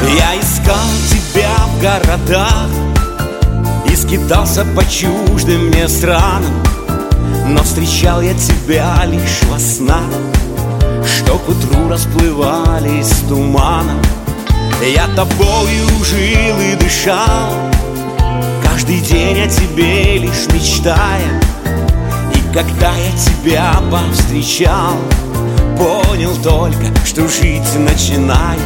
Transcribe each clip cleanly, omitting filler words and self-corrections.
Я искал тебя в городах и скитался по чуждым мне странам, но встречал я тебя лишь во снах, что к утру расплывались туманом. Я тобою жил и дышал, каждый день о тебе лишь мечтая. И когда я тебя повстречал, понял только, что жить начинаю.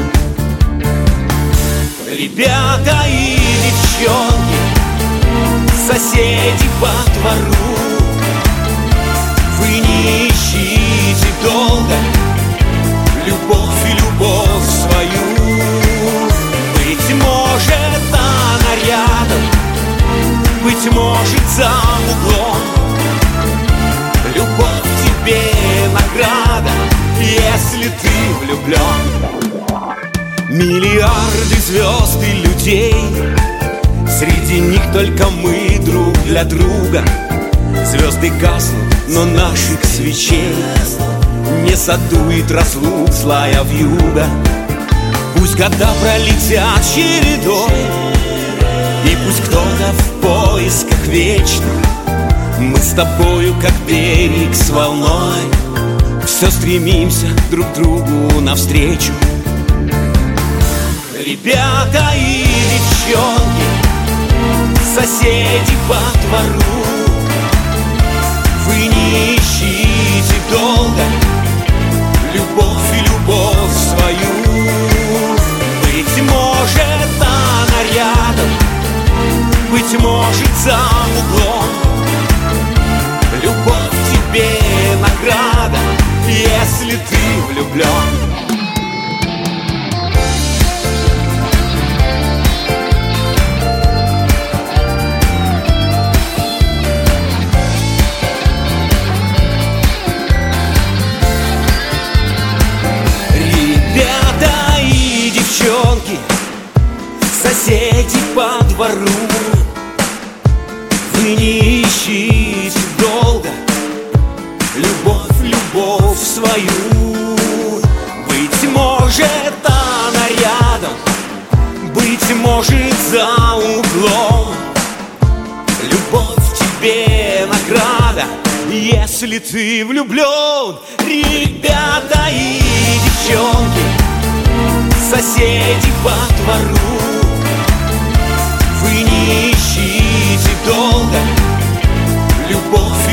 Ребята и девчонки, соседи по двору, вы не ищите долго любовь и любовь свою. Быть может, она рядом, быть может, за углом. Любовь тебе награда, если ты влюблен. Миллиарды звезд и людей, среди них только мы друг для друга. Звезды гаснут, но наших свечей не задует разлук злая вьюга. Пусть года пролетят чередой, и пусть кто-то в поисках вечных, мы с тобою, как берег с волной, все стремимся друг другу навстречу. Ребята и девчонки, соседи по двору, вы не ищите долго любовь и любовь свою. Быть может, она рядом, быть может, за углом. Любовь тебе награда, если ты влюблен. Соседи по двору, вы не ищите долго любовь, любовь свою. Быть может, она рядом, быть может, за углом. Любовь тебе награда, если ты влюблен. Ребята и девчонки, соседи по двору, вы не ищите долго любовь